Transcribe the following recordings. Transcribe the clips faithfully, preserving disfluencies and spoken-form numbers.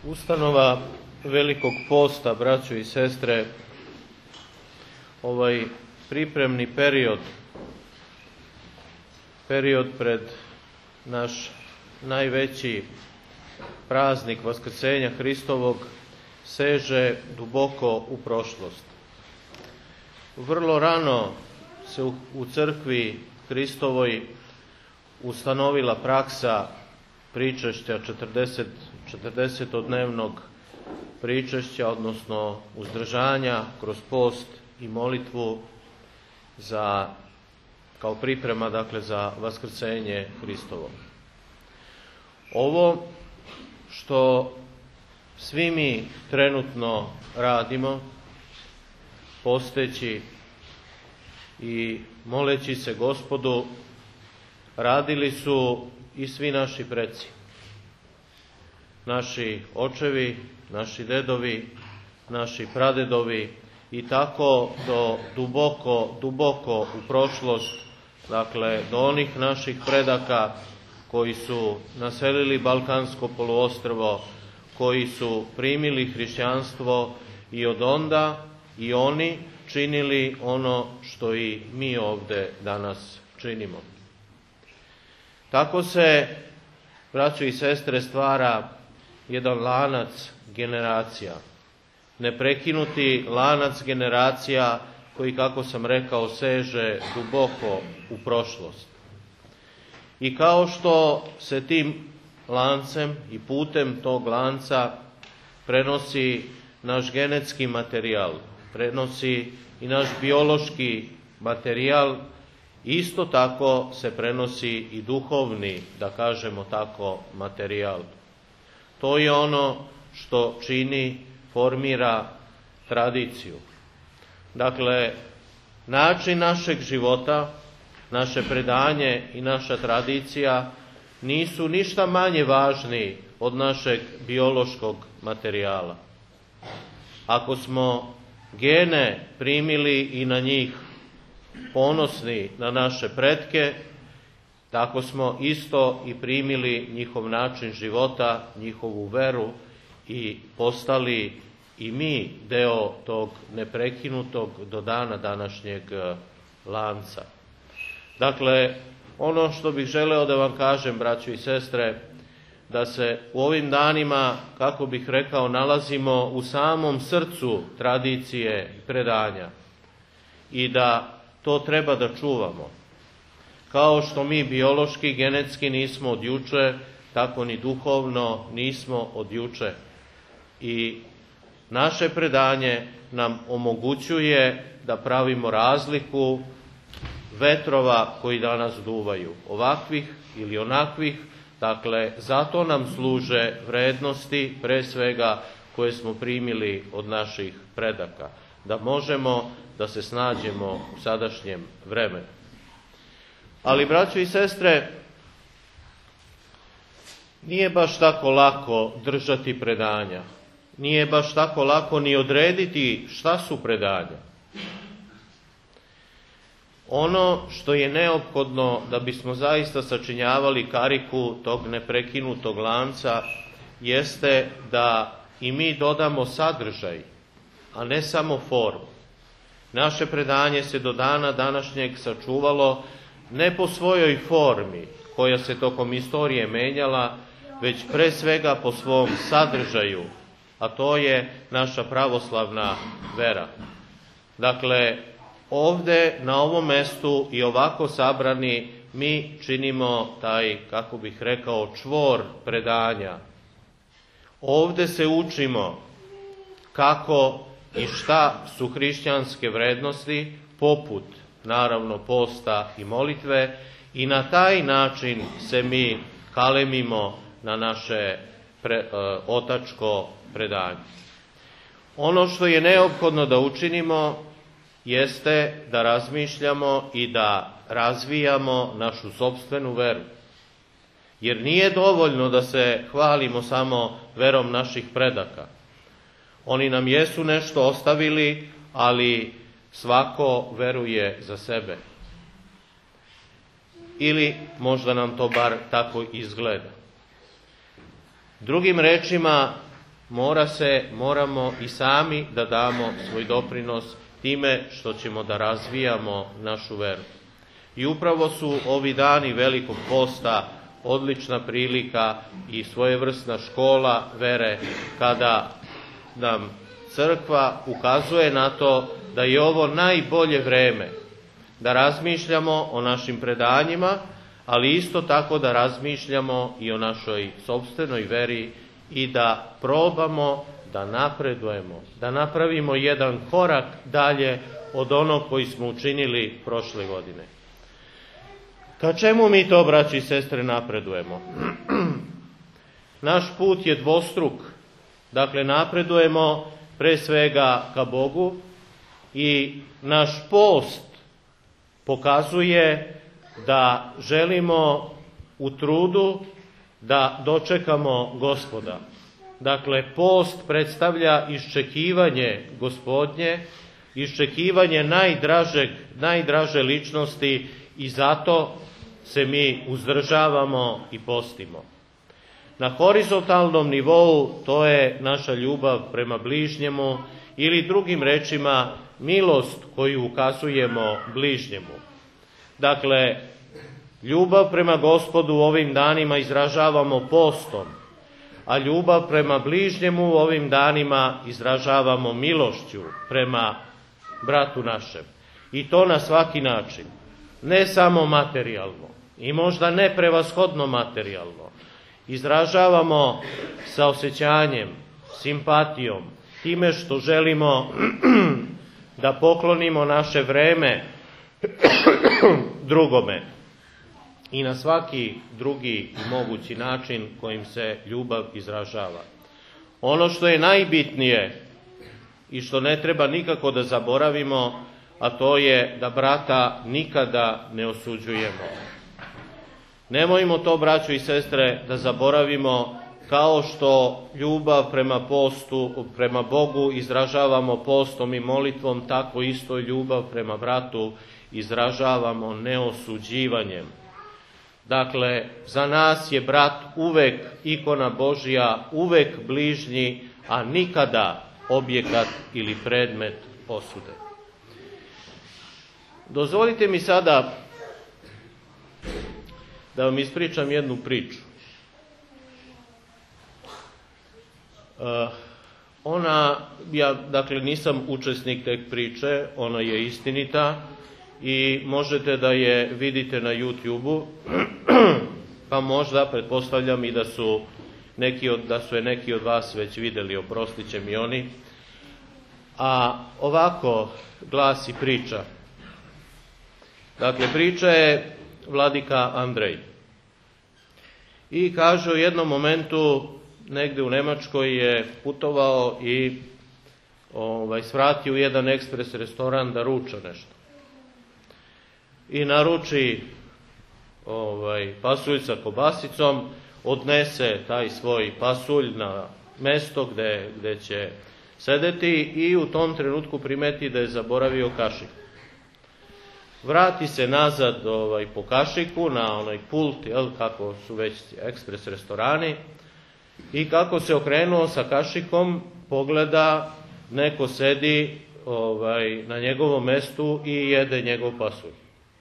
Ustanova Velikog posta, braćo i sestre, ovaj pripremni period, period pred naš najveći praznik Vaskrsenja Hristovog, seže duboko u prošlost. Vrlo rano se u, u crkvi Hristovoj ustanovila praksa pričešća četrdeset, četrdesetodnevnog pričešća, odnosno uzdržanja kroz post i molitvu za, kao priprema dakle za Vaskrsenje Hristovo. Ovo što svi mi trenutno radimo, posteći i moleći se Gospodu, radili su i svi naši preci, naši očevi, naši dedovi, naši pradedovi, i tako do duboko, duboko u prošlost, dakle do onih naših predaka koji su naselili Balkansko poluostrvo, koji su primili hrišćanstvo i od onda i oni činili ono što i mi ovde danas činimo. Tako se, braćo i sestre, stvara jedan lanac generacija, neprekinuti lanac generacija koji, kako sam rekao, seže duboko u prošlost. I kao što se tim lancem i putem tog lanca prenosi naš genetski materijal, prenosi i naš biološki materijal, isto tako se prenosi i duhovni, da kažemo tako, materijal. To je ono što čini, formira tradiciju. Dakle, način našeg života, naše predanje i naša tradicija nisu ništa manje važni od našeg biološkog materijala. Ako smo gene primili i na njih ponosni, na naše pretke, tako smo isto i primili njihov način života, njihovu veru i postali i mi deo tog neprekinutog do dana današnjeg lanca. Dakle, ono što bih želeo da vam kažem, braćo i sestre, da se u ovim danima, kako bih rekao, nalazimo u samom srcu tradicije i predanja i da to treba da čuvamo. Kao što mi biološki, genetski nismo od juče, tako ni duhovno nismo od juče. I naše predanje nam omogućuje da pravimo razliku vetrova koji danas duvaju, ovakvih ili onakvih. Dakle, zato nam služe vrednosti, pre svega, koje smo primili od naših predaka, da možemo da se snađemo u sadašnjem vremenu. Ali, braćo i sestre, nije baš tako lako držati predanja. Nije baš tako lako ni odrediti šta su predanja. Ono što je neophodno da bismo zaista sačinjavali kariku tog neprekinutog lanca jeste da i mi dodamo sadržaj, a ne samo formu. Naše predanje se do dana današnjeg sačuvalo ne po svojoj formi koja se tokom istorije menjala, već pre svega po svom sadržaju, a to je naša pravoslavna vera. Dakle, ovde na ovom mestu i ovako sabrani mi činimo taj, kako bih rekao, čvor predanja. Ovde se učimo kako i šta su hrišćanske vrednosti, poput, naravno, posta i molitve, i na taj način se mi kalemimo na naše pre, e, otačko predanje. Ono što je neophodno da učinimo jeste da razmišljamo i da razvijamo našu sopstvenu veru. Jer nije dovoljno da se hvalimo samo verom naših predaka. Oni nam jesu nešto ostavili, ali svako veruje za sebe. Ili možda nam to bar tako izgleda. Drugim rečima, mora se, moramo i sami da damo svoj doprinos time što ćemo da razvijamo našu veru. I upravo su ovi dani Velikog posta odlična prilika i svojevrsna škola vere, kada nam crkva ukazuje na to da je ovo najbolje vreme da razmišljamo o našim predanjima, ali isto tako da razmišljamo i o našoj sopstvenoj veri i da probamo da napredujemo, da napravimo jedan korak dalje od onog koji smo učinili prošle godine. Ka čemu mi to, braći i sestre, napredujemo? Naš put je dvostruk. Dakle, napredujemo pre svega ka Bogu i naš post pokazuje da želimo u trudu da dočekamo Gospoda. Dakle, post predstavlja iščekivanje Gospodnje, iščekivanje najdražeg, najdraže ličnosti i zato se mi uzdržavamo i postimo. Na horizontalnom nivou to je naša ljubav prema bližnjemu ili drugim rečima milost koju ukazujemo bližnjemu. Dakle, ljubav prema Gospodu u ovim danima izražavamo postom, a ljubav prema bližnjemu u ovim danima izražavamo milošću prema bratu našem. I to na svaki način, ne samo materijalno i možda ne prevashodno materijalno. Izražavamo saosećanjem, simpatijom, time što želimo da poklonimo naše vreme drugome i na svaki drugi i mogući način kojim se ljubav izražava. Ono što je najbitnije i što ne treba nikako da zaboravimo, a to je da brata nikada ne osuđujemo. Nemojmo to, braćo i sestre, da zaboravimo, kao što ljubav prema postu, prema Bogu izražavamo postom i molitvom, tako isto ljubav prema bratu izražavamo neosuđivanjem. Dakle, za nas je brat uvek ikona Božja, uvek bližnji, a nikada objekat ili predmet osude. Dozvolite mi sada da vam ispričam jednu priču. Uh, ona, ja dakle nisam učesnik te priče, ona je istinita i možete da je vidite na YouTube-u, pa možda pretpostavljam i da su neki od, da su je neki od vas već videli, oprostit će mi oni. A ovako glasi priča. Dakle, priča je vladika Andrej. I kaže, u jednom momentu negde u Nemačkoj je putovao i ovaj, svratio u jedan ekspres restoran da ruča nešto. I naruči ovaj, pasulj sa kobasicom, odnese taj svoj pasulj na mesto gde, gde će sedeti i u tom trenutku primeti da je zaboravio kašiku. Vrati se nazad ovaj, po kašiku na onaj pult, jel, kako su već ekspres restorani, i kako se okrenuo sa kašikom, pogleda, neko sedi ovaj, na njegovom mestu i jede njegov pasulj.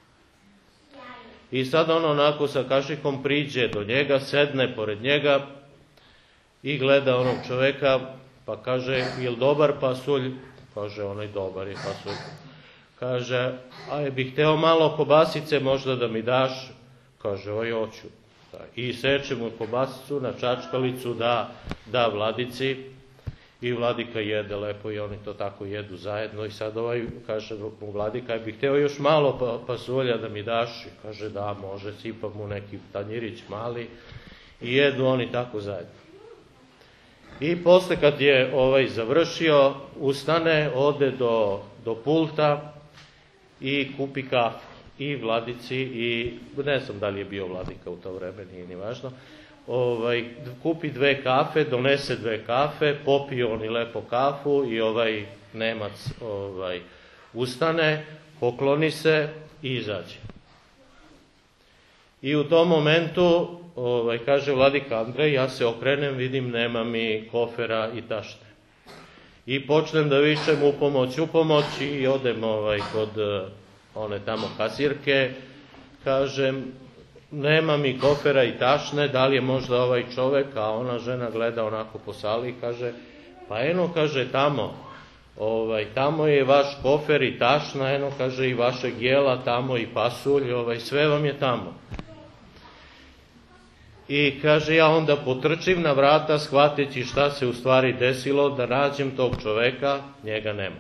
I sad on onako sa kašikom priđe do njega, sedne pored njega i gleda onog čoveka, pa kaže, jel dobar pasulj? Kaže, onaj dobar je pasulj. Kaže, a bih hteo malo kobasice možda da mi daš? Kaže, oj, hoću. I seče mu kobasicu na čačkalicu, da, da vladici, i vladika jede lepo i oni to tako jedu zajedno. I sad ovaj kaže mu vladika, bih hteo još malo pa, pasulja da mi daš? I kaže, da, može, sipa mu neki tanjirić mali i jedu oni tako zajedno. I posle kad je ovaj završio, ustane, ode do, do pulta i kupi kafu i vladici, i ne znam da li je bio vladika u to vreme, nije ni važno, ovaj, kupi dve kafe, donese dve kafe, popije oni lepo kafu i ovaj Nemac ovaj, ustane, pokloni se i izađe. I u tom momentu, ovaj, kaže vladika Andrej, ja se okrenem, vidim, nema mi kofera i tašne. I počnem da vičem u pomoć, u pomoć i odem ovaj, kod one tamo kasirke, kažem, nema mi kofera i tašne, da li je možda ovaj čovek, a ona žena gleda onako po sali i kaže, pa eno, kaže, tamo, ovaj, tamo je vaš kofer i tašna, eno, kaže, i vašeg jela, tamo i pasulj, ovaj, sve vam je tamo. I kaže, ja onda potrčim na vrata, shvateći šta se u stvari desilo, da nađem tog čoveka, njega nema.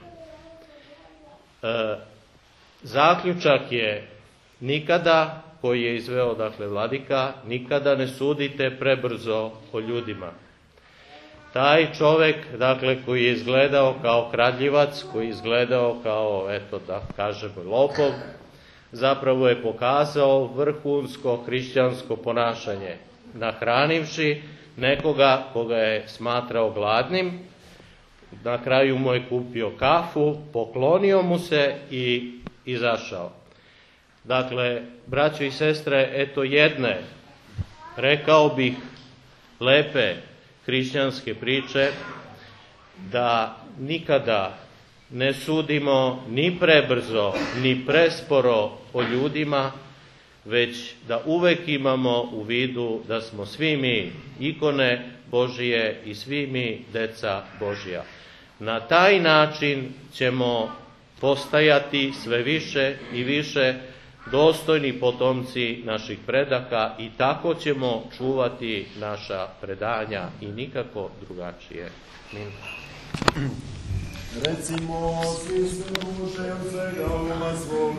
E, zaključak je, nikada, koji je izveo, dakle, vladika, nikada ne sudite prebrzo o ljudima. Taj čovek, dakle, koji je izgledao kao kradljivac, koji je izgledao kao, eto, da kažem, lopov, zapravo je pokazao vrhunsko hrišćansko ponašanje, nahranivši nekoga koga je smatrao gladnim, na kraju mu je kupio kafu, poklonio mu se i izašao. Dakle, braćo i sestre, eto jedne, rekao bih, lepe hrišćanske priče, da nikada ne sudimo ni prebrzo, ni presporo o ljudima, već da uvek imamo u vidu da smo svi mi ikone Božije i svi mi deca Božja. Na taj način ćemo postajati sve više i više dostojni potomci naših predaka i tako ćemo čuvati naša predanja i nikako drugačije. Amin. Recimo, svi se Bože, od svega uma svog